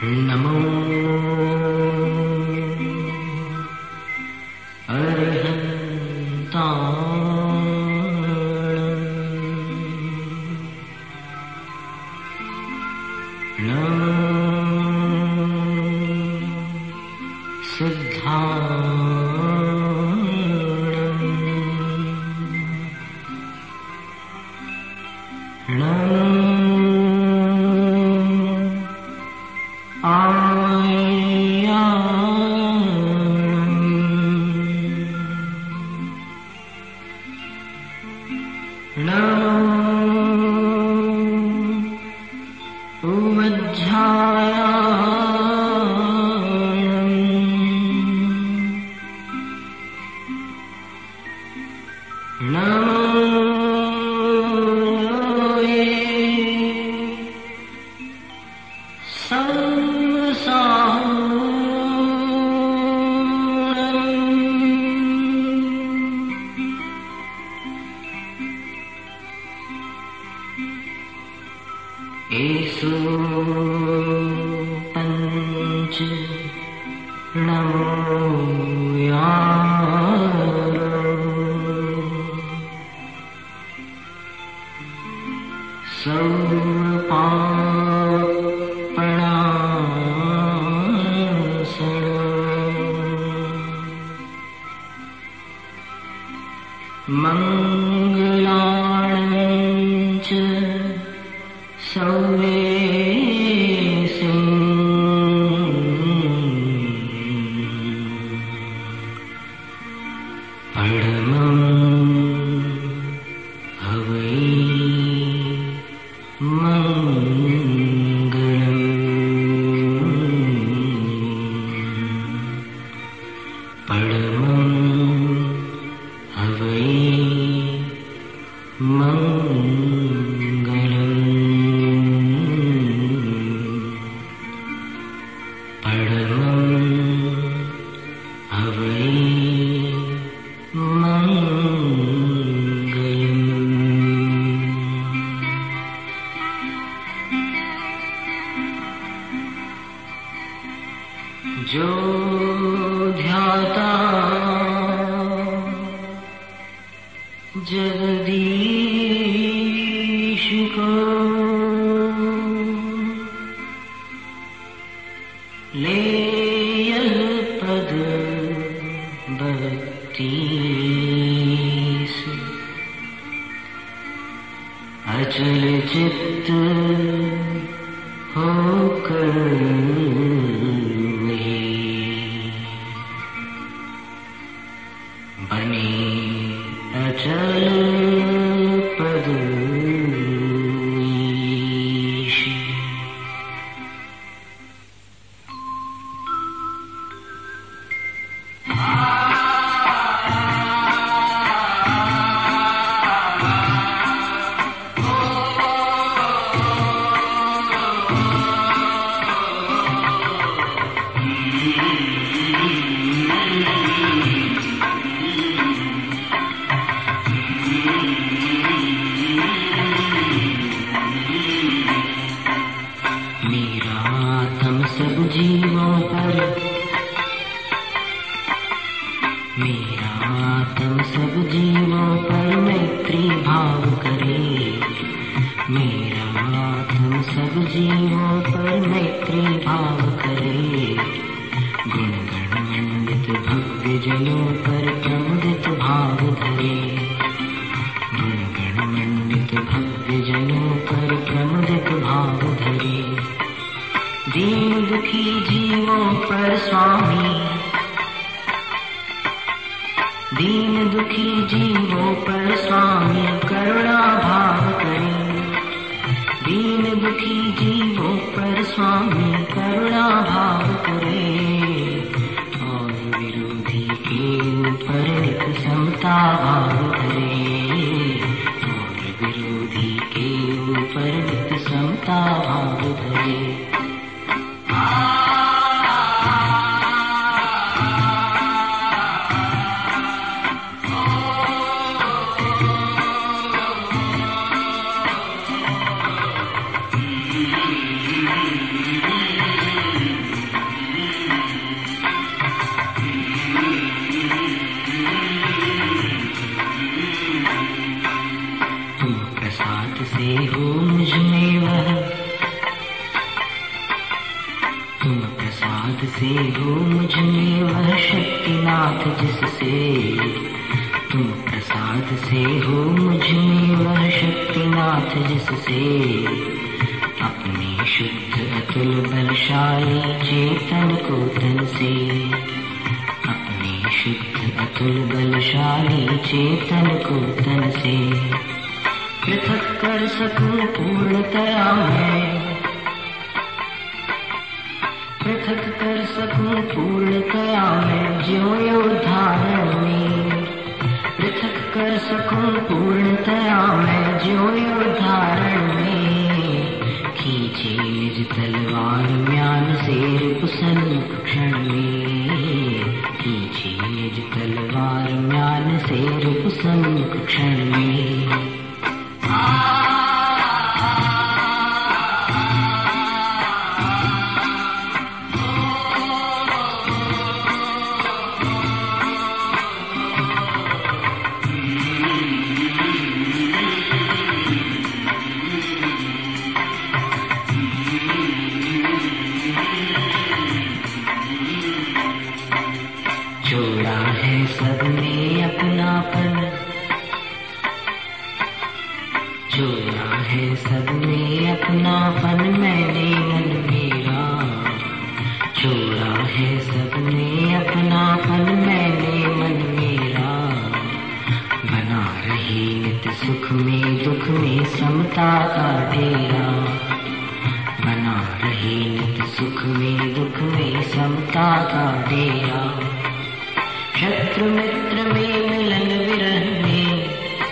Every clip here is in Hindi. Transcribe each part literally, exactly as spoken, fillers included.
नमो अरहन्ताणं नमो सिद्धाणं नमो एषु पञ्च नमो मंगलाणं च सर्वेषां परमं हवै मंगलम् परमं हवै मंगलम् परमं हवै मंगलम्। जो ध्याता जगदीश को ले यह पद भक्ति से अचल चित्त होकर बने अचल पद ईश। सब जीवों पर मेरा आत्म सब जीवों पर मैत्री भाव करे। मेरा आत्म सब जीवों पर मैत्री भाव करे। गुण गणमंडित भव्य जनों पर प्रमुदित भाव धरे। गुण गणमंडित भव्य जनों पर प्रमुदित भाव धरे। दीन दुखी जीवों पर स्वामी दीन दुखी जीवों पर स्वामी करुणा भाव करे। दीन दुखी जीवों पर स्वामी करुणा भाव करे। और विरोधी के ऊपर नित समता भाव धरे। और विरोधी के ऊपर नित समता भाव धरे। से हो मुझ में वह, तुम प्रसाद से हो मुझ में वह शक्तिनाथ जिससे, तुम प्रसाद से हो मुझ में वह शक्तिनाथ जिससे, अपने शुद्ध अतुल बलशाली चेतन को तन से, अपने शुद्ध अतुल बलशाली चेतन को तन से, पृथक कर सकूं पूर्णतया मैं, पृथक कर सकूं पूर्णतया मैं ज्यों यो धारण में, पृथक कर सकूं पूर्णतया मैं ज्यों यो धारण में, खींचे निज तलवार म्यान से रूप सन्मुख क्षण में, खींचे निज तलवार म्यान से रूप सन्मुख क्षण में। छोड़ा है सबने अपनापन, छोड़ा है सबने अपनापन मैंने मन मेरा, छोड़ा है सबने अपनापन मैंने मन मेरा, बना रही नित सुख में दुख में समता का डेरा, बना रही नित सुख में दुख में समता का डेरा, शत्रु मित्र में मिलन विरह में,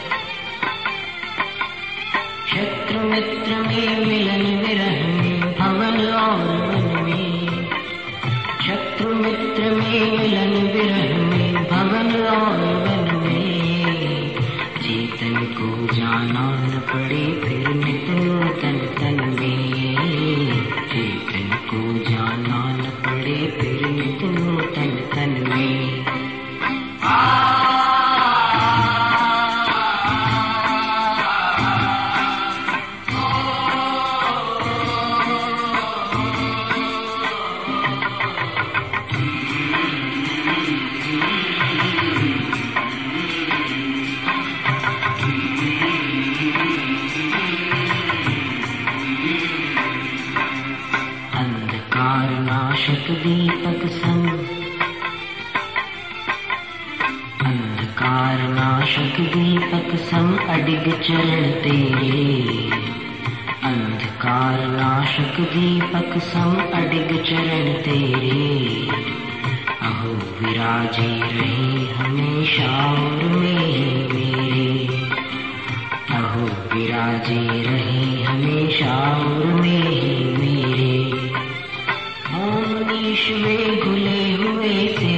शत्रु मित्र में मिलन विरह में भवन और वन में, शत्रु मित्र में मिलन विरह में भवन और वन में, चेतन को जाना न पड़े फिर नित नूतन तन में, चेतन को जाना न पड़े फिर नित नूतन तन में। अंधकार नाशक दीपक सम, अंधकार नाशक दीपक सम अडिग चरण तेरे, अंधकार नाशक दीपक सम अडिग चरण तेरे, अहो विराजे रहे हमेशा और में मेरे, अहो विराजे रहे हमेशा और में मेरे, ओम नीश में घुले हुए से,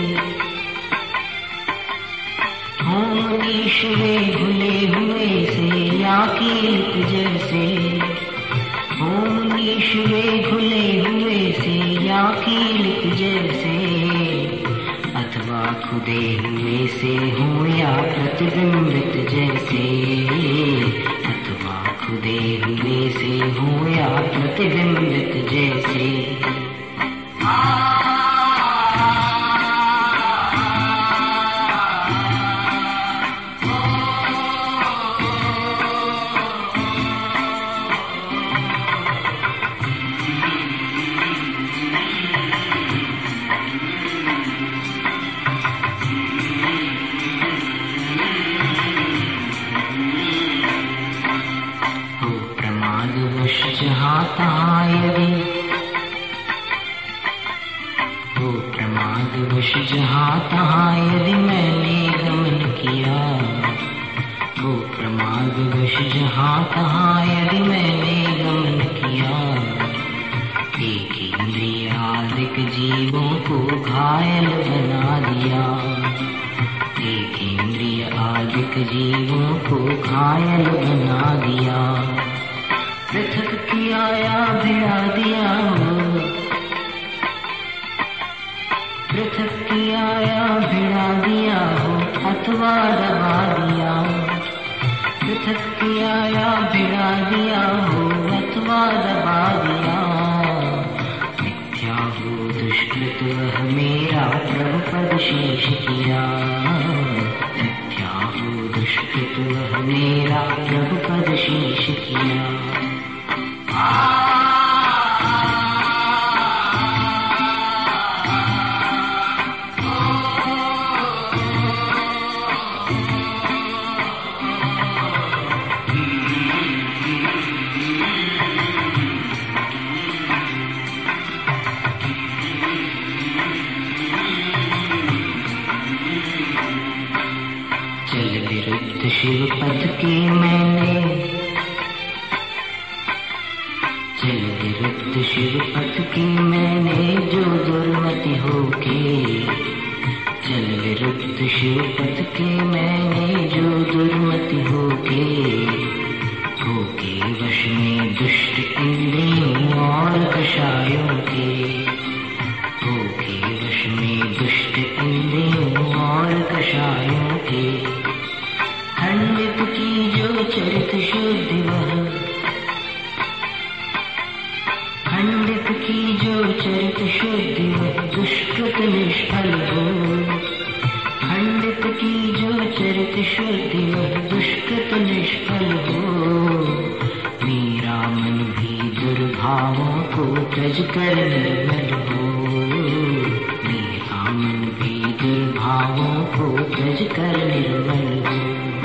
ओम नीश में घुले हुए से या कीट जैसे, ओम नीश में घुले हुए से या कीट जैसे, अथवा खुदे हुए से हो या प्रतिबिंबित जैसे, अथवा खुदे हुए से हो या प्रतिबिंबित जैसे। जहाँ तहाँ यदि हो प्रमादवश जहाँ तहाँ यदि मैंने गमन किया, हो प्रमादवश जहाँ तहाँ यदि मैंने गमन किया, एक इंद्रियादिक जीवों को घायल बना दिया, एक इंद्रिय आदिक जीवों को घायल बना दिया, पृथक किया या भिड़ा दिया हो, पृथक किया या भिड़ा दिया हो अथवा दबा दिया, पृथक किया या भिड़ा दिया हो अथवा दबा दिया, मिथ्या हो दुष्कृत वह मेरा प्रभु पद शेष किया, मिथ्या हो दुष्कृत वह मेरा प्रभु पद शेष किया। शिव पद की मैंने चल विरुद्ध शिव पद की मैंने जो दुर्मति होके, चल विरुद्ध शिव पद की मैंने जो दुर्मति होके, होके वश में दुष्ट इंद्रियों और कषायों के, होके वश में दुष्ट इंद्रियों और कषायों के, खंडित की जो चरित शुद्धि वह, खंडित की जो चरित शुद्धि वह दुष्कृत निष्फल हो, खंडित की जो चरित शुद्धि वह दुष्कृत निष्फल हो, मेरा मन भी दुर्भावों को त्यज कर निर्मल हो, मेरा मन भी दुर्भावों को त्यज कर निर्मल हो।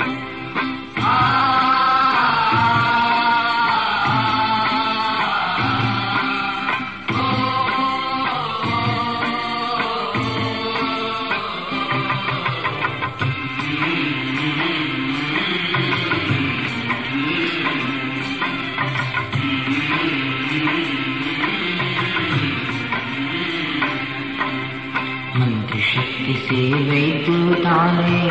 मंत्र शक्ति से वैद्य उतारे,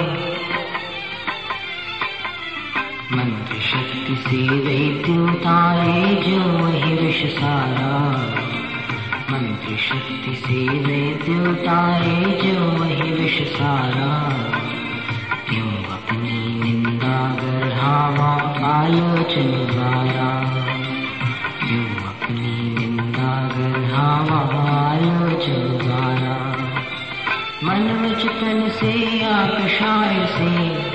मंत्र शक्ति से वैद्य उतारे जो वही विष सारा, मंत्र शक्ति से वैद्य उतारे जो वही विष सारा, क्यों अपनी निंदा गढ़ावा आलोचन द्वारा, क्यों अपनी निंदा गढ़ावा आलोचन द्वारा, मन वचन से या कषाय से,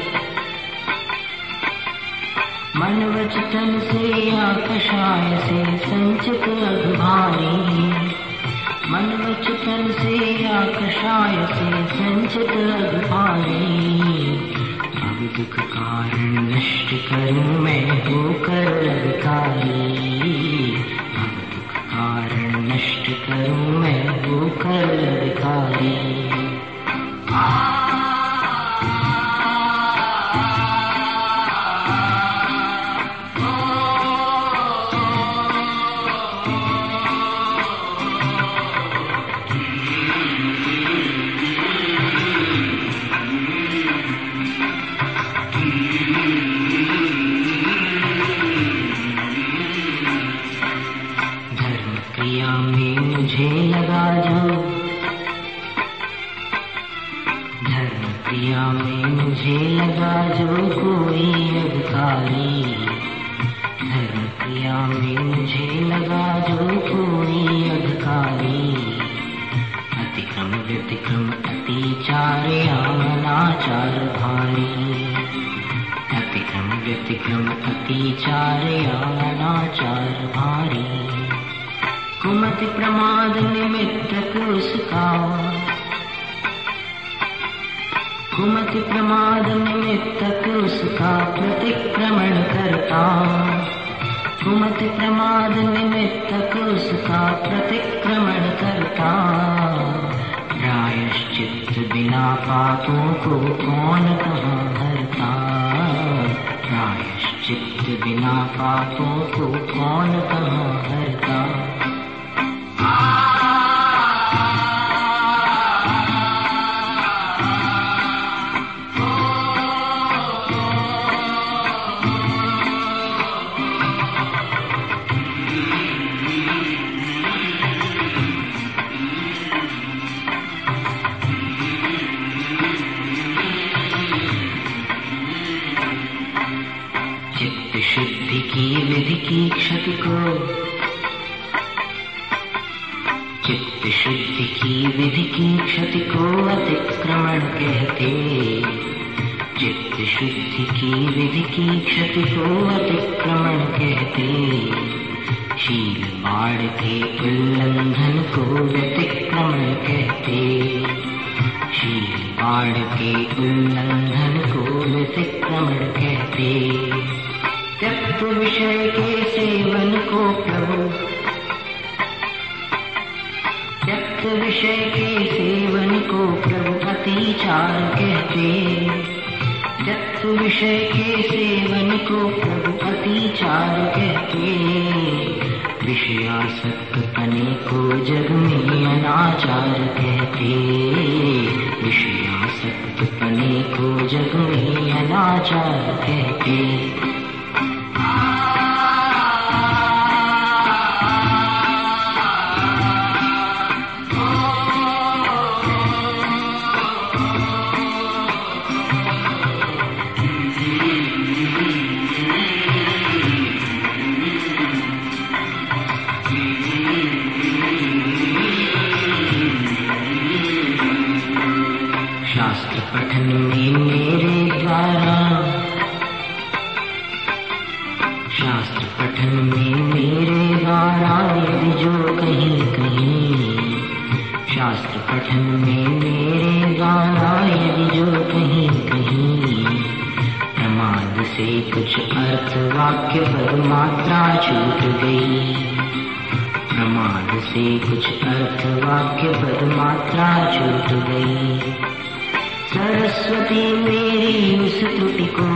मन वचन से या कषाय से संचित अघभारी, मन वचन से या कषाय से संचित अघभारी, अब दुख कारण नष्ट करूं मैं होकर अधिकारी, अब दुख कारण नष्ट करूं मैं होकर अधिकारी। धर्म क्रिया में मुझे लगा जो, धर्म क्रिया में मुझे लगा जो कोई अधिकारी, धर्म क्रिया में मुझे लगा जो कोई अधिकारी, अतिक्रम व्यतिक्रम अतिचार या अनाचार भारी, अतिक्रम व्यतिक्रम अतिचार या अनाचार भारी, कुमति प्रमाद निमित्तक उसका, कुमति प्रमाद निमित्तक उसका प्रतिक्रमण करता, कुमति प्रमाद निमित्तक उसका प्रतिक्रमण करता, प्रायश्चित बिना पापों को कौन कहाँ हरता, प्रायश्चित बिना पापों को कौन कहाँ हरता। चित्त शुद्धि की विधि की क्षति को, चित्त शुद्धि की विधि की क्षति को अतिक्रमण कहते। चित्त शुद्धि की विधि की क्षति को अतिक्रमण कहते। शील बाढ़ के उल्लंघन को व्यतिक्रमण कहते। शील बाढ़ के उल्लंघन को व्यतिक्रमण कहते। त्यक्त विषय के सेवन को प्रभु, त्यक्त विषय के सेवन को प्रभु अतिचार कहते। त्यक्त विषय के सेवन को प्रभु अतिचार कहते। विषयासक्त पने को जग में अनाचार कहते। विषयासक्त पने को जग में अनाचार कहते। शास्त्र पठन में मेरे द्वारा, शास्त्र पठन में मेरे द्वारा यदि जो कहीं कहीं, शास्त्र पठन में मेरे द्वारा यदि जो कहीं कहीं प्रमाद से कुछ अर्थ वाक्य पद मात्रा छूट गई। प्रमाद से कुछ अर्थ वाक्य पद मात्रा छूट गई। सरस्वती मेरी उस त्रुटि को,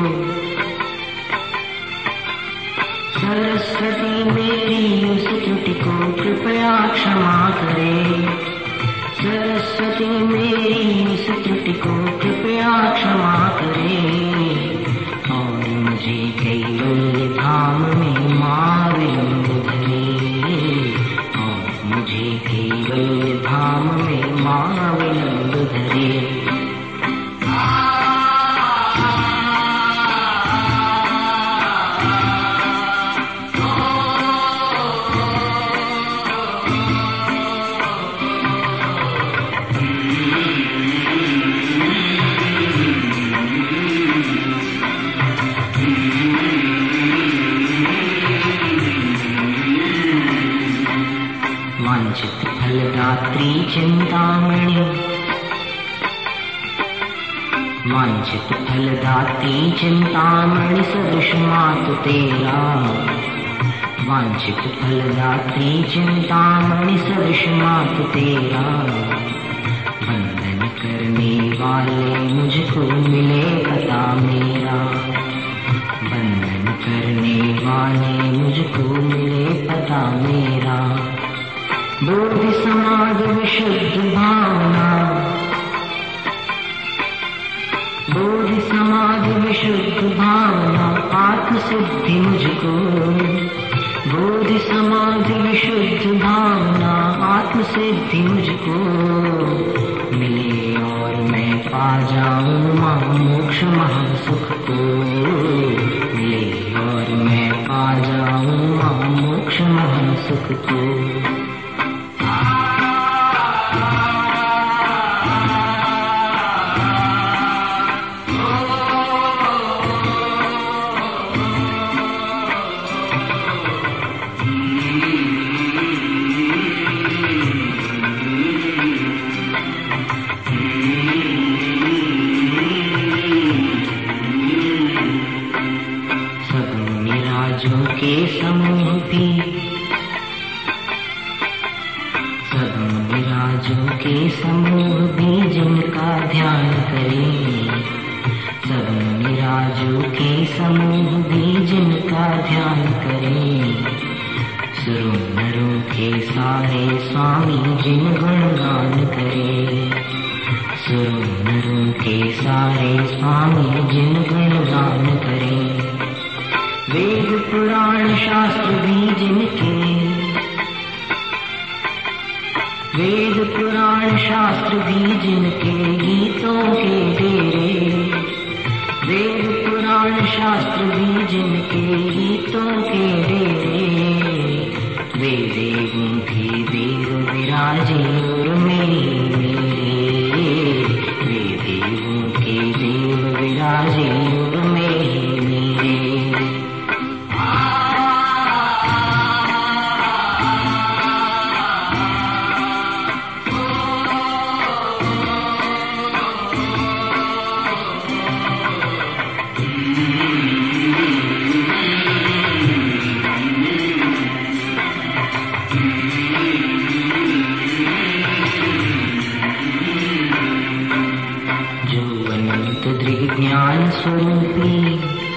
सरस्वती मेरी उस त्रुटि को कृपया क्षमा करे। सरस्वती मेरी उस त्रुटि को कृपया क्षमा करे। और मुझे कैवल्य धाम में माँ विलंब धरे। और मुझे कैवल्य धाम में माँ विलंब धरे। वांछित फलदात्री चिंतामणि, वांछित फलदात्री चिंतामणि सदृश मातु तेरा। वांछित फलदात्री चिंतामणि सदृश मातु तेरा। वंदन करने वाले मुझको मिले पता मेरा। वंदन करने वाले मुझको मिले पता मेरा। बोधि समाधि विशुद्ध भावना, बोधि समाधि विशुद्ध भावना आत्म सिद्धि मुझको। बोधि समाधि विशुद्ध भावना आत्म सिद्धि मुझको मिले। और मैं पा जाऊं मां मोक्ष महासुख को मिले। और मैं पा जाऊं मां मोक्ष महासुख को। के समूह भी, सद्गुण राजों के समूह भी जिनका ध्यान करें। सद्गुण राजों के समूह भी जिनका ध्यान करें। सुरों नरों के सारे स्वामी जिन गुणगान करें। सुरों नरों के सारे स्वामी जिन गुणगान करें। वेद पुराण शास्त्र भी जिनके, वेद पुराण शास्त्र भी जिनके गीतों के डेरे। वेद पुराण शास्त्र भी जिनके गीतों के डेरे, वे देवों के देव विराजे और में मेरे, वे देवों के देव विराजे और में मेरे। ज्ञान स्वरूपी,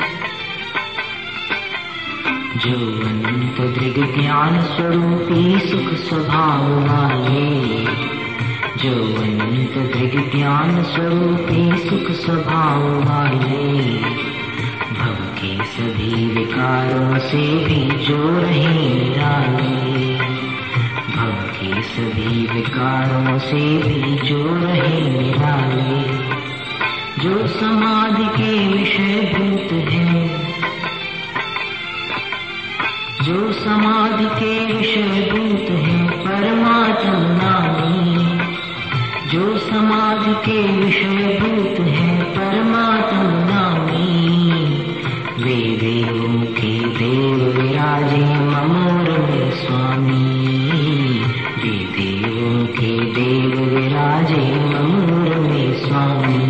जो अनंत दृग ज्ञान स्वरूपी सुख स्वभाव वाले, जो अनंत दृग ज्ञान स्वरूपी सुख स्वभाव वाले, भव के सभी विकारों से भी जो रहे निराले, भव के सभी विकारों से भी जो रहे निराले, जो समाधि के विषय भूत है, जो समाधि के विषय भूत है परमात्मा नामी, जो समाधि के विषय भूत है परमात्मा नामी, वे देवों के देव विराजे ममोर में स्वामी, वे देवों के देव विराजे ममोर में स्वामी।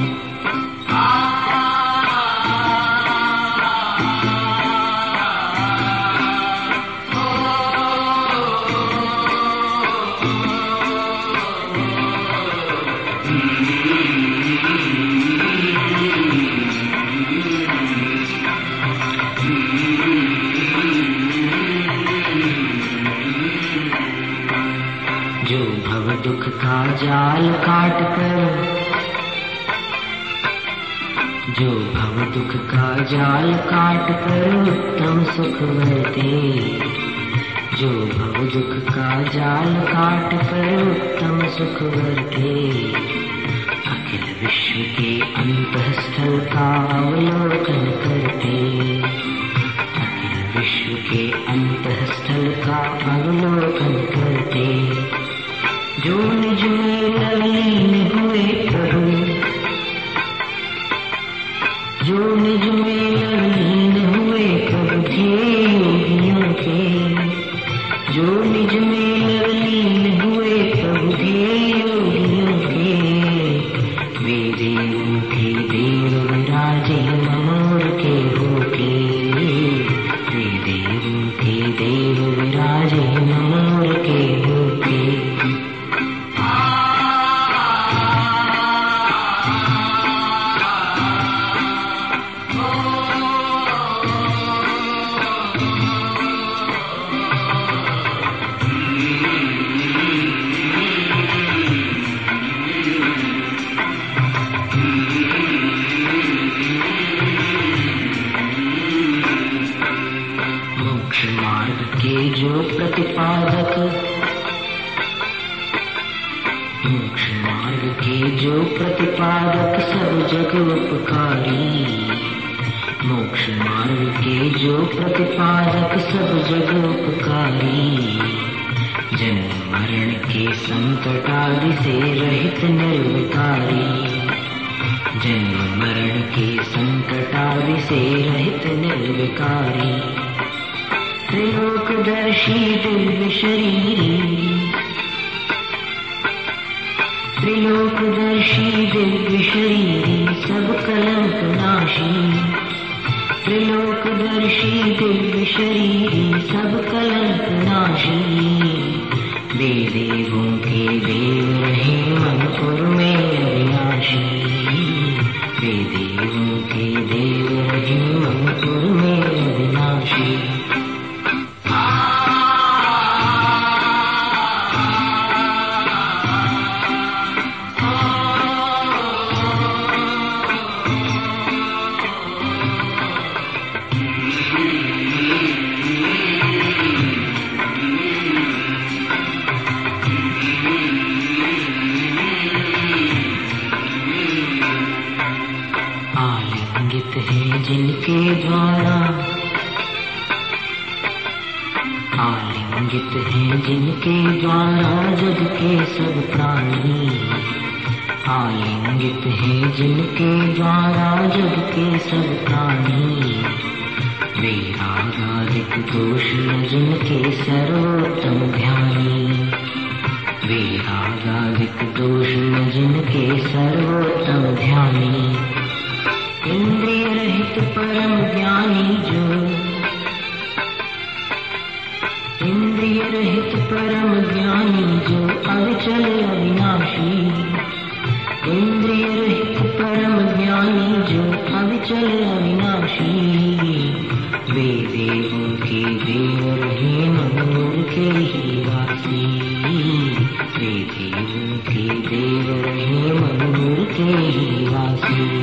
जो भव दुख का जाल काट कर, जो भव दुख का जाल काट कर उत्तम सुख वरते, जो भव दुख का जाल काट कर उत्तम सुख वरते, अखिल विश्व के अंतःस्थल का अवलोकन करते, अखिल विश्व के अंतःस्थल का अवलोकन करते, जो निज में ललीन हुए प्रभु, जो निज में ललीन हुए प्रभु थे योगियों के, जो निज में ललीन हुए प्रभु थे योगियों के, वे देवों के देव विराजे ममोर के होके, वे देवों के देव विराजे ममोर के होके। मोक्ष मार्ग के जो प्रतिपादक, मोक्ष मार्ग के जो प्रतिपादक सब जग उपकारी, मोक्ष मार्ग के जो प्रतिपादक सब जग उपकारी, जन्म मरण के संकट आदि से रहित निर्विकारी, जन्म मरण के संकट आदि से रहित निर्विकारी, त्रिलोकदर्शी दिव्य शरीरी, त्रिलोकदर्शी दिव्य शरीरी सब कलंक नाशी, त्रिलोकदर्शी दिव्य शरीरी सब कलंक नाशी, वे देवों के देव रहे मनपुर में अविनाशी, वे देवों के देव रहे मनपुर में अविनाशी। आलिंगित है आलिंगित हैं जिनके द्वारा जग के सब प्राणी, आलिंगित हैं जिनके द्वारा जग के सब प्राणी। वैरागादिक दोष न जिनके सर्वोत्तम ध्यानी, वैरागादिक दोष न जिनके सर्वोत्तम ध्यानी। इंद्रिय रहित परम ज्ञानी जो, इंद्रिय रहित परम ज्ञानी जो अविचल अविनाशी, इंद्रिय रहित परम ज्ञानी जो अविचल अविनाशी। वे देवों के देव रहे मनोर के ही वासी, वे देवों के देव रहे मनोर के ही वासी।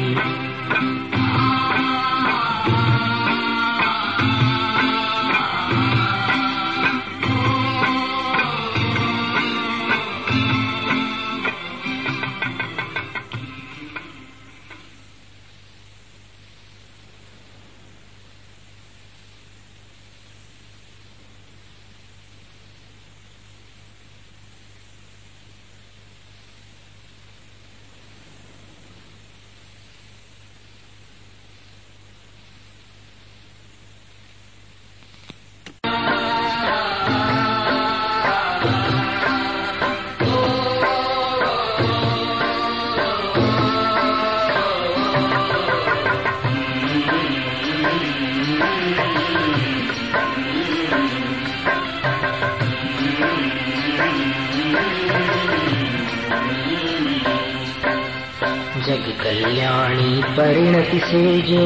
जग कल्याणी परिणति से जो,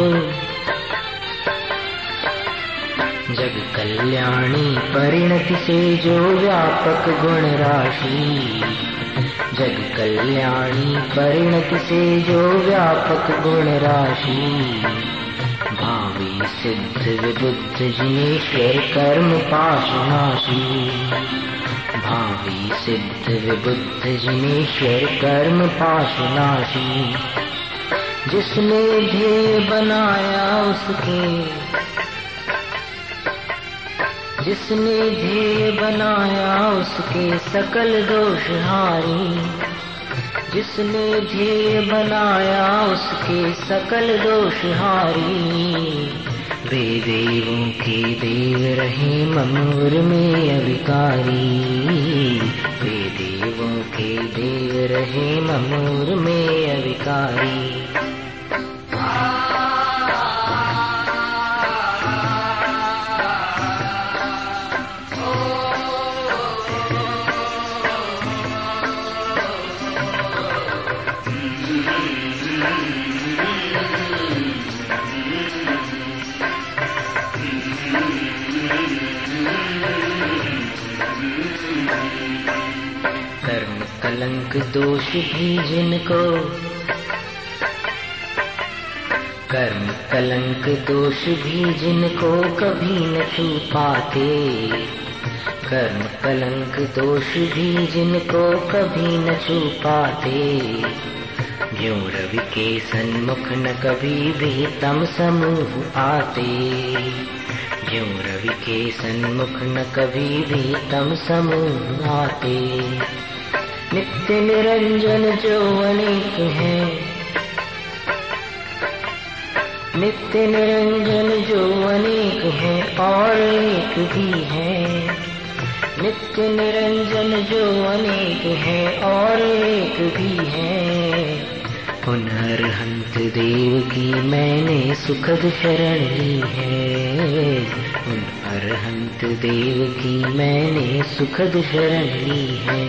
जग कल्याणी परिणति से जो व्यापक गुण राशि, जग कल्याणी परिणति से जो व्यापक गुण राशि। भावी सिद्ध विबुद्ध जिनेश्वर कर्म पाशनाशी, भावी सिद्ध विबुद्ध जिनेश्वर कर्म पाशनाशी। जिसने ध्येय बनाया उसके, जिसने ध्येय बनाया उसके सकल दोष हारी, जिसने ध्येय बनाया उसके सकल दोष हारी। वे देवों के देव रहे मनोर में अविकारी, वे देवों के देव रहे मनोर में अविकारी। कर्म कलंक दोष भी जिनको, कर्म कलंक दोष भी जिनको कभी न छू पाते, कर्म कलंक दोष भी जिनको कभी न छू पाते। ज्यों रवि के सन्मुख न कभी भी तम समूह आते, ज्यों रवि के सन्मुख न कभी भी तम समूह आते। नित्य निरंजन जो अनेक हैं, नित्य निरंजन जो अनेक हैं और एक भी हैं, नित्य निरंजन जो अनेक हैं और एक भी हैं। उन अरहंत देव की मैंने सुखद शरण ली है, उन अरहंत देव की मैंने सुखद शरण ली है।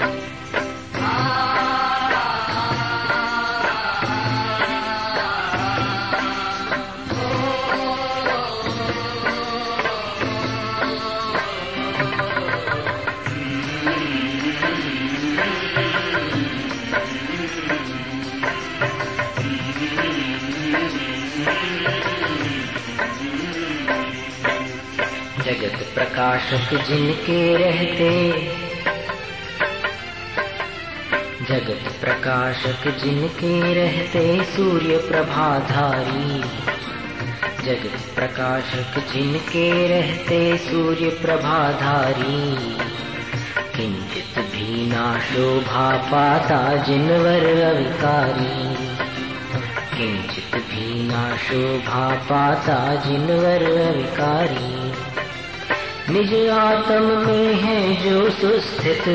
जगत प्रकाशक जिनके रहते, जगत प्रकाशक जिनके रहते सूर्य प्रभाधारी, जगत प्रकाशक जिनके रहते सूर्य प्रभाधारी, किंचित भी ना शोभा पाता जिनवर अविकारी, किंचित भी ना शोभा पाता जिनवर अविकारी। निज आत्म में है जो सुस्थित,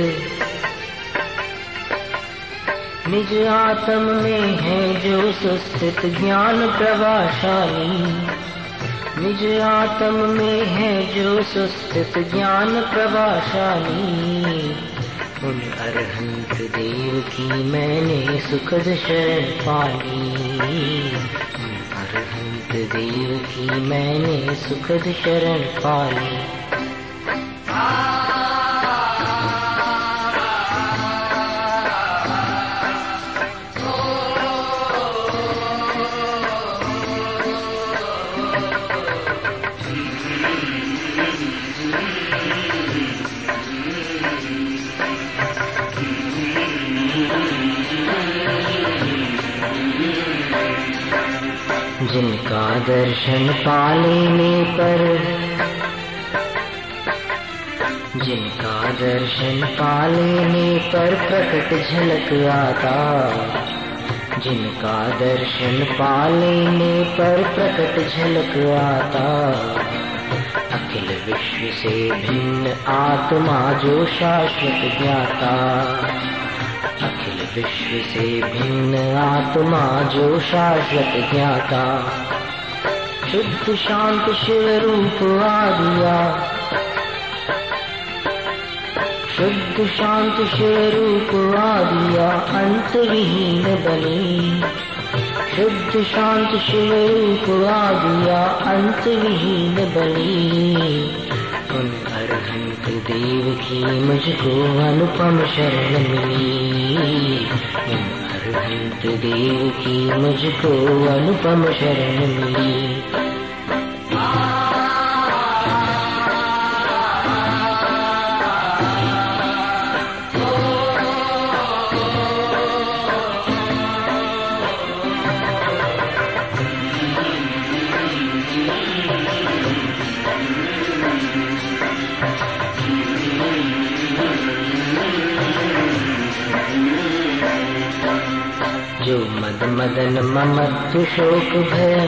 निज आत्म में है जो सुस्थित ज्ञान प्रभाशाली, निज आत्म में है जो सुस्थित ज्ञान प्रभाशाली। उन अरहंत देव की मैंने सुखद शरण पाली, उन अरहंत देव की मैंने सुखद शरण पाली। जिनका दर्शन पा लेने पर, जिनका दर्शन पा लेने पर प्रकट झलक आता, जिनका दर्शन पा लेने पर प्रकट झलक आता। अखिल विश्व से भिन्न आत्मा जो शाश्वत ज्ञाता, अखिल विश्व से भिन्न आत्मा जो शाश्वत ज्ञाता। शुद्ध शांत शिव रूप आदिया, शुद्ध शांत शिव रूप आदिया अंत विहीन बनी, शुद्ध शांत शिव रूप आदिया अंत विहीन बनी। उन अरहंत देव की मुझको अनुपम शरण मिली, उन अरहंत देव की मुझको अनुपम शरण मिली। जो मद मदन ममत्व शोक भय,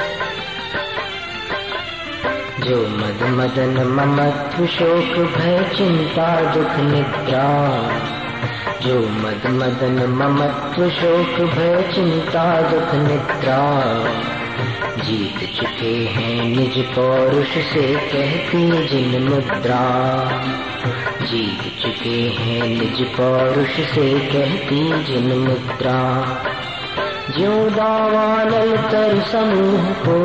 जो मद मदन ममत्व शोक भय चिंता दुख निद्रा, जो मद मदन ममत्व शोक भय चिंता दुख निद्रा। जीत चुके हैं निज पौरुष से कहती जिन मुद्रा, जीत चुके हैं निज पौरुष से कहती जिन मुद्रा। ज्यों दावानल तर समूह को,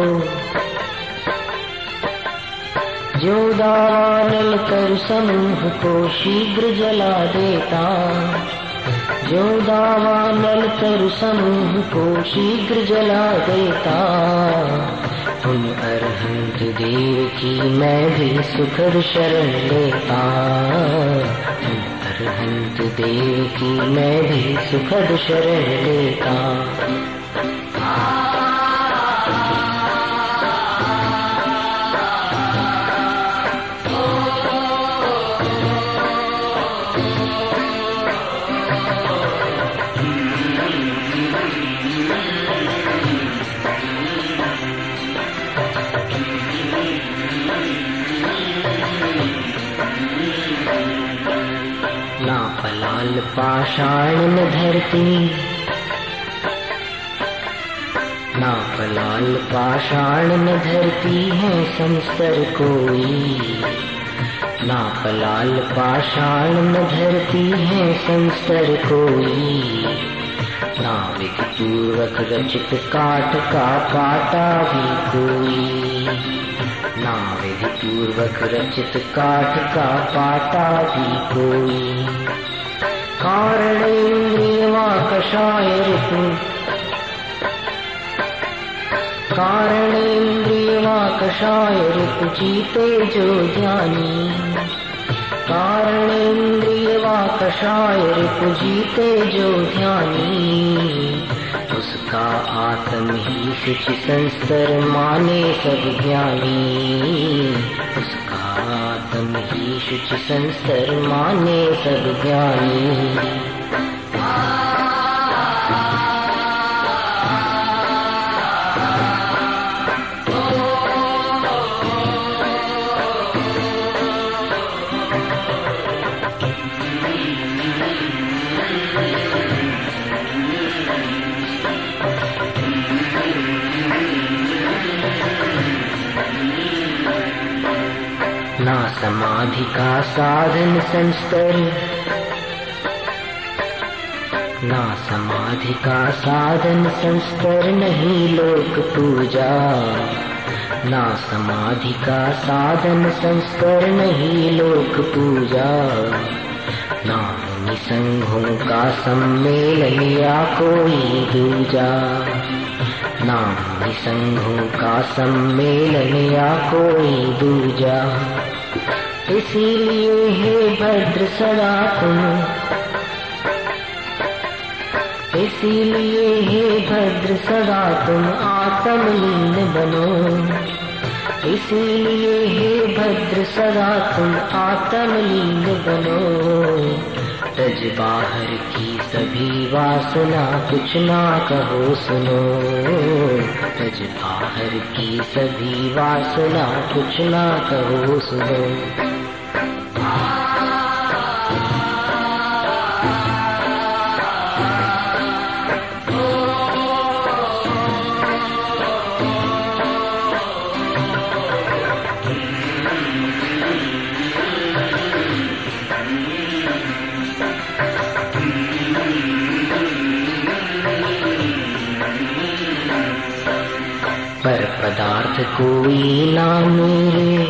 ज्यों दावानल तर समूह को शीघ्र जला देता, ज्यों दावानल तर समूह को शीघ्र जला देता। उन अरहंत देव की मैं भी सुखद शरण लेता, उन अरहंत देव की मैं भी सुखद शरण लेता। ना पलाल पाषाण न धरती, ना पलाल पाषाण न धरती है संस्तर कोई, ना पलाल पाषाण न धरती है संस्तर कोई। ना विधि पूर्वक रचित काट का काटा भी कोई, ना विधि पूर्वक रचित काठ का पाटा भी कोई। कारणेन्द्रियवा कषाय ऋतु, कारणेन्द्रियवा कषाय ऋतु जीते जो ज्ञानी, कारणेन्द्रियवा कषाय ऋतु जीते जो ध्यानी। उसका आत्म ही शुचि संस्तर माने सब ज्ञानी। उसका आत्म ही शुचि संस्तर माने सब ज्ञानी। ना समाधि का साधन संस्तर, ना समाधि का साधन संस्तर नहीं लोक पूजा। ना समाधि का साधन संस्कर नहीं लोक पूजा। ना निसंगों का सम्मेलन या कोई दूजा। ना निसंगों का सम्मेलन या कोई दूजा। इसीलिए हे भद्र सदा तुम, इसीलिए हे भद्र सदा तुम आत्मलीन बनो। इसीलिए हे भद्र सदा तुम आत्मलीन बनो। तज बाहर की सभी वासना कुछ ना कहो सुनो। तज बाहर की सभी वासना कुछ ना कहो सुनो। पर पदार्थ कोई ना मेरे,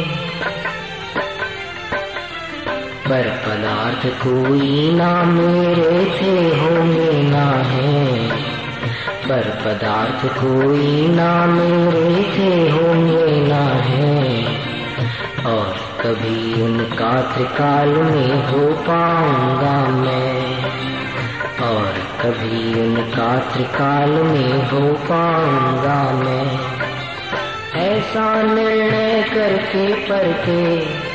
पर पदार्थ कोई ना मेरे थे होंगे ना है। पर पदार्थ कोई ना मेरे थे होंगे ना है। और कभी उनका त्रिकाल में हो पाऊंगा मैं। और कभी उनका त्रिकाल में हो पाऊंगा मैं। ऐसा निर्णय करके परखे,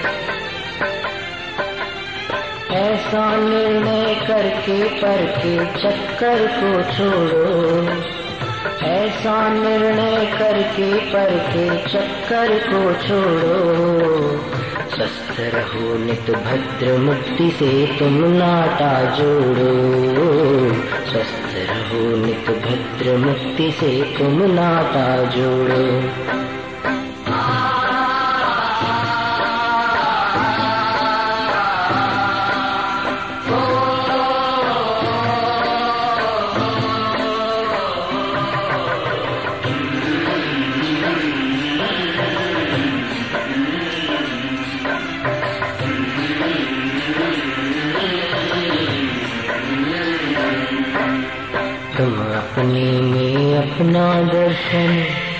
ऐसा निर्णय करके परखे चक्कर को छोड़ो। ऐसा निर्णय करके परखे चक्कर को छोड़ो। स्वस्थ रहो नित भद्र मुक्ति से तुम नाता जोड़ो। स्वस्थ रहो नित भद्र मुक्ति से तुम नाता जोड़ो। तुम अपने में अपना दर्शन,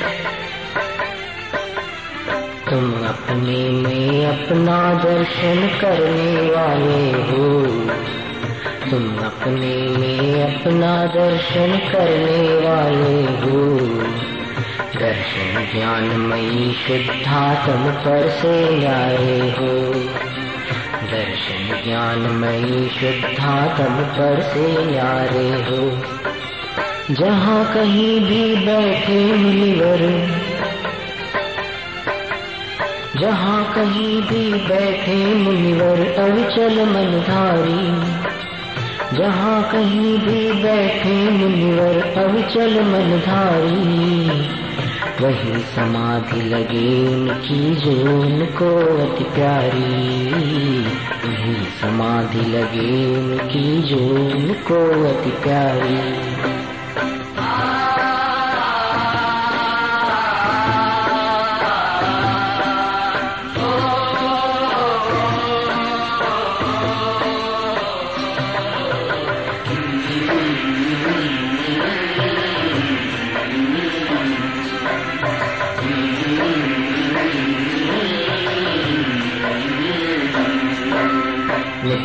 तुम अपने में अपना दर्शन करने वाले हो। तुम अपने में अपना दर्शन करने वाले हो। दर्शन ज्ञानमयी शुद्धात्म पर से आए हो। दर्शन ज्ञानमयी शुद्धात्म पर से न्यारे हो। जहाँ कहीं भी बैठे मुनिवर, जहाँ कहीं भी बैठे मुनिवर अविचल मनधारी। जहाँ कहीं भी बैठे मुनिवर अविचल मनधारी। वही समाधि लगे उनकी जो उनको अति प्यारी। वही समाधि लगे उनकी जो उनको अति प्यारी।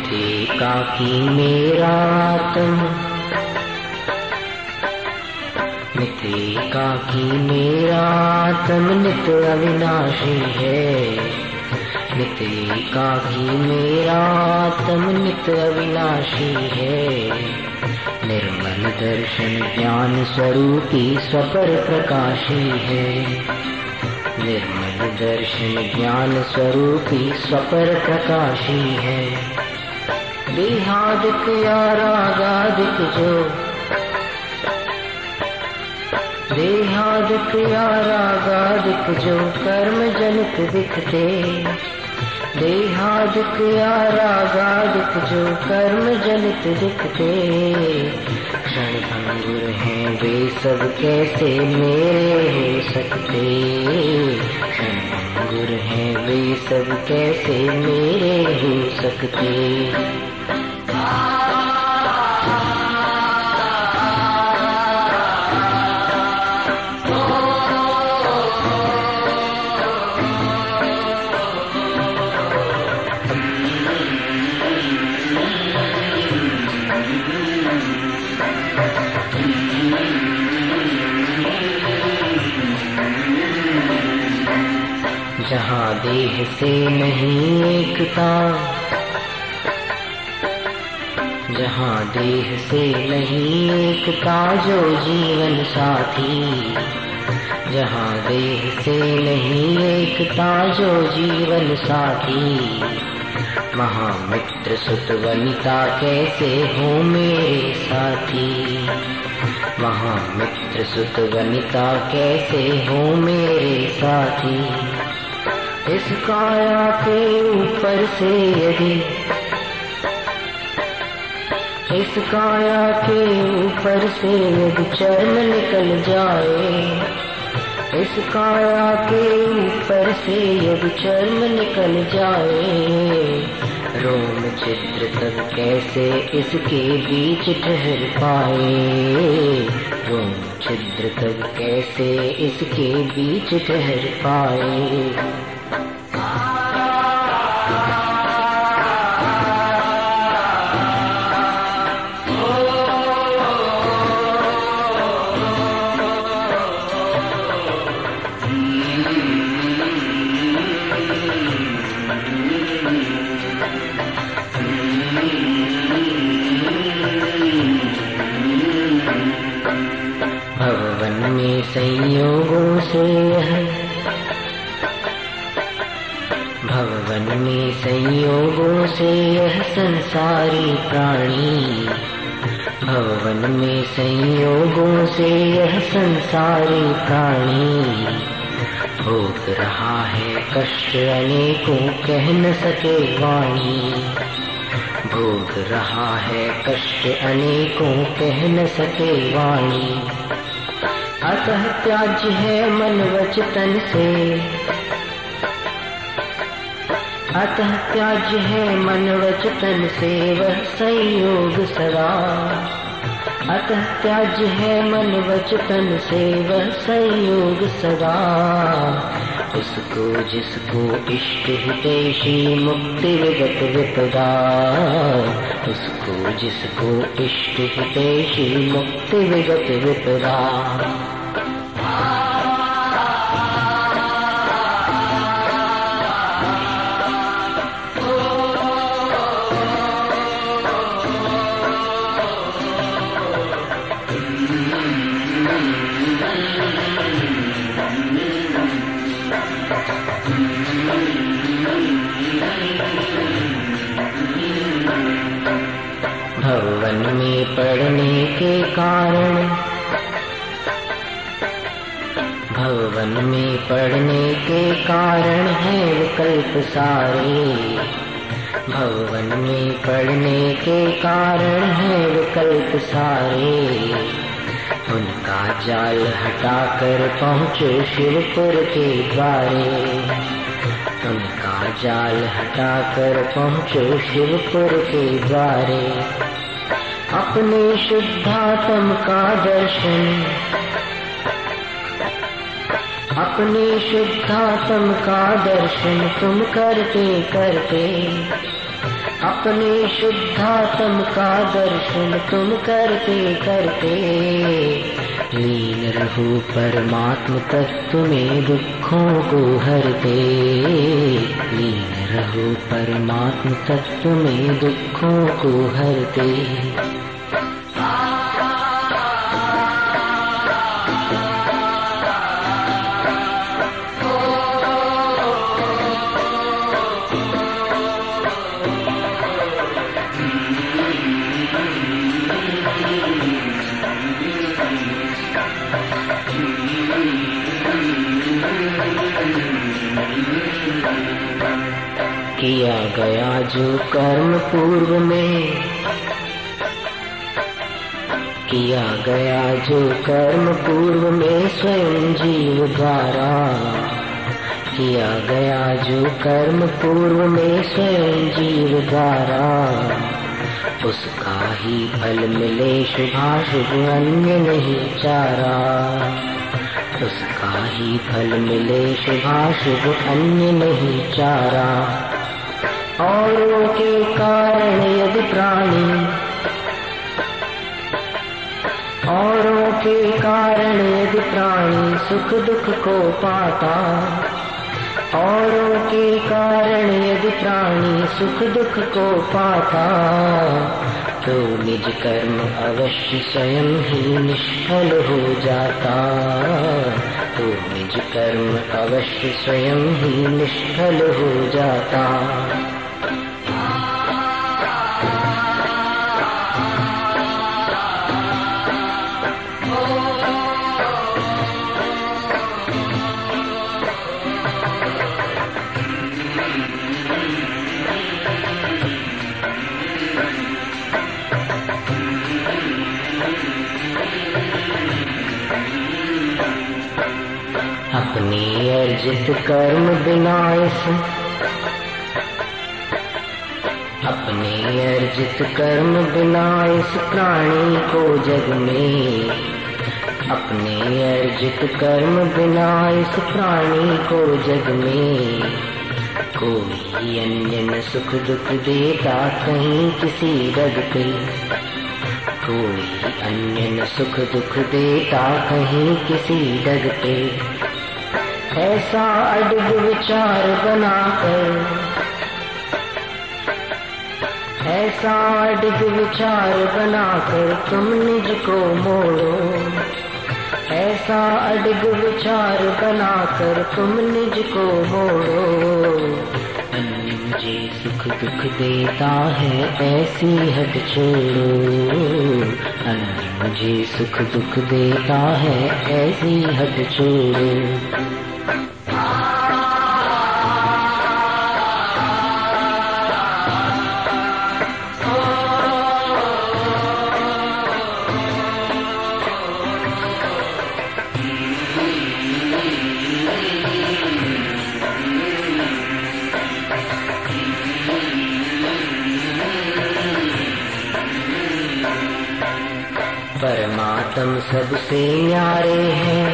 एकाकी मेरा आत्म, नित्य की मेरा तम नित अविनाशी है। नित्य की मेरा तम नित अविनाशी है। निर्मल दर्शन ज्ञान स्वरूपी स्वपर प्रकाशी है। निर्मल दर्शन ज्ञान स्वरूपी स्वपर प्रकाशी है। देहादिक या रागादिक जो देहादिक या रागादिक जो कर्म जनित दिखते। देहादिक या रागादिक जो कर्म जनित दिखते। क्षण भंगुर हैं वे सब कैसे मेरे हो सकते। क्षण भंगुर हैं वे सब कैसे मेरे हो सकते। जहाँ देह से नहीं एकता। जहाँ देह से नहीं एकता जो जीवन साथी। जहाँ देह से नहीं एकता जो जीवन साथी। महामित्र सुत वनिता कैसे हो मेरे साथी। महामित्र सुत वनिता कैसे हो मेरे साथी। इस काया के ऊपर से यदि इस काया के ऊपर से यदि चर्म निकल जाए। इस काया के ऊपर से यदि चर्म निकल जाए। रोम चित्र तब कैसे इसके बीच ठहर पाए। रोम छिद्र तब कैसे इसके बीच ठहर पाए। भवन में संयोगों से यह भवन में संयोगों से यह संसारी प्राणी। भवन में संयोगों से यह संसारी प्राणी। भोग रहा है कष्ट अनेकों कह न सके वाणी। भोग रहा है कष्ट अनेकों कह न सके वाणी। अतः त्याज्य है मन वच तन से। अतः त्याज्य है मन वच तन से वह संयोग सदा। अतः त्याज्य है मन वच तन से वह संयोग सदा। उसको जिसको इष्ट हितैषी मुक्ति विगत विपदा। उसको जिसको इष्ट हितैषी मुक्ति विगत विपदा। भवन में पड़ने के कारण भवन में पड़ने के कारण है विकल्प सारे। भवन में पड़ने के कारण है विकल्प सारे। उनका जाल हटाकर पहुँचो शिवपुर के द्वारे। उनका जाल हटाकर पहुँचो शिवपुर के द्वारे। अपने शुद्धात्म का दर्शन अपने शुद्धात्म का दर्शन तुम करते करते। अपने शुद्धात्म का दर्शन तुम करते करते लीन रहो परमात्म तत्व में दुखों को हरते। लीन रहो परमात्म तत्व में दुखों को हरते। किया गया जो कर्म पूर्व में, किया गया जो कर्म पूर्व में स्वयं जीव द्वारा। किया गया जो कर्म पूर्व में स्वयं जीव द्वारा, उसका ही फल मिले शुभाशुभ अन्य नहीं चारा। उसका ही फल मिले शुभाशुभ अन्य नहीं चारा। औरों के कारण यदि प्राणी, औरों के कारण यदि प्राणी सुख दुख को पाता। औरों के कारण यदि प्राणी सुख दुख को पाता, तो निज कर्म अवश्य स्वयं ही निष्फल हो जाता। तो निज कर्म अवश्य स्वयं ही निष्फल हो जाता। अपनी अर्जित कर्म बिना इस, अपने अर्जित कर्म बिना इस प्राणी को जग में। अपने अर्जित कर्म बिना इस प्राणी को जग में, कोई अन्य न सुख दुख देता कहीं किसी रग पे। कोई अन्य न सुख दुख देता कहीं किसी डग पे। ऐसा अडिग विचार बनाकर, ऐसा अडिग विचार बनाकर तुम निज को मोड़ो। ऐसा अडिग विचार बनाकर तुम निज को मोड़ो। अन्य मुझे सुख दुख देता है ऐसी हट छोड़ो। अन्य मुझे सुख दुख देता है ऐसी हट छोड़ो। परमात्म सबसे न्यारे हैं,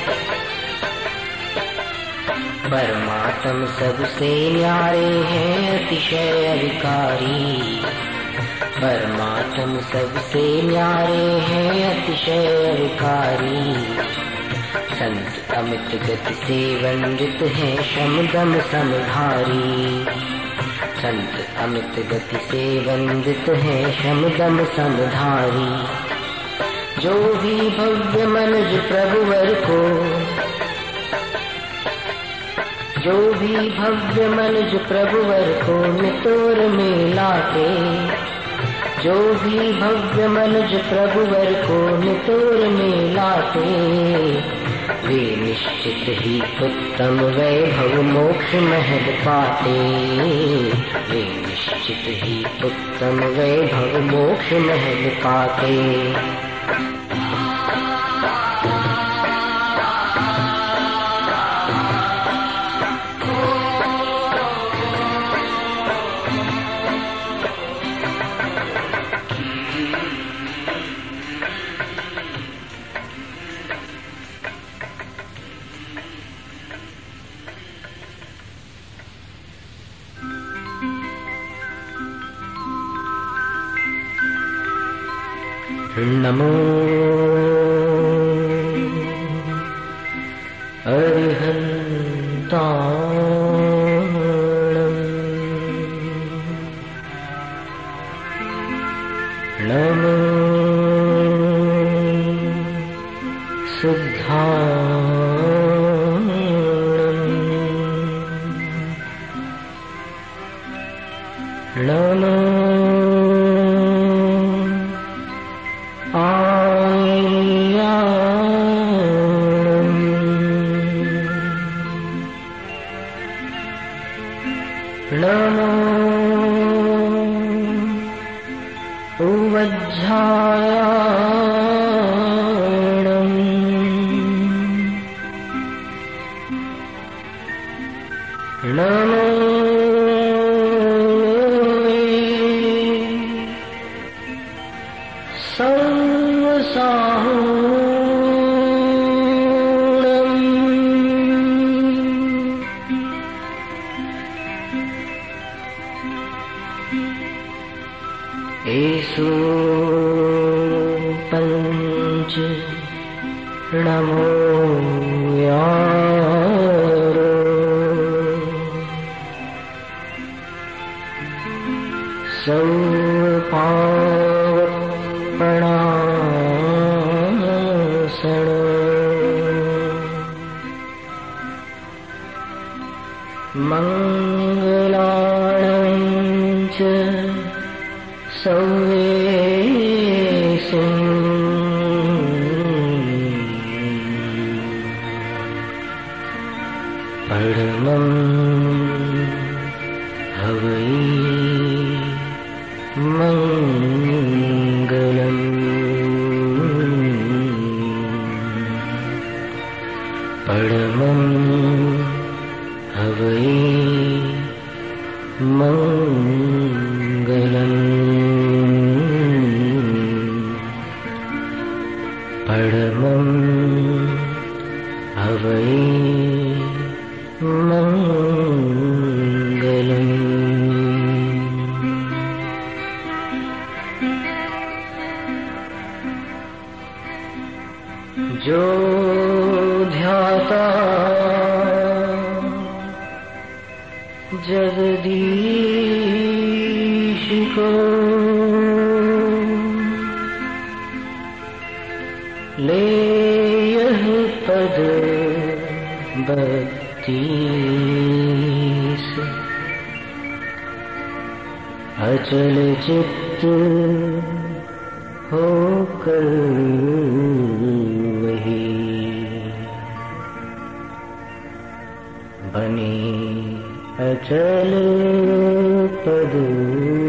परमात्म सबसे न्यारे हैं अतिशय अविकारी। परमात्म सबसे न्यारे हैं अतिशय अविकारी। संत अमित गति से वंदित हैं शमदम समधारी। संत अमित गति से वंदित हैं शमदम समधारी। जो भी भव्य मनुज प्रभुवर को, जो भी भव्य मनुज प्रभुवर को नितोर में लाते। जो भी भव्य मनुज प्रभुवर को नितोर में लाते, वे निश्चित ही उत्तम वैभव मोक्ष महल पाते। वे निश्चित ही उत्तम वैभव मोक्ष महल पाते। नमो स्थाणम् नमो सिद्धाणम् नमो नमो उवज्झायाणम् नमो एषु पञ्च नमो यारो सौपावपणासण मङ्गलाणञ्च सौवेशम् परमं हवै मङ्गलम् परमं हवै मङ्गलम् परमं हवै मङ्गलम् जो ध्याता जगदीश को ले यह पद बत्तीस अचल चित्त होकर वही बने अचल पद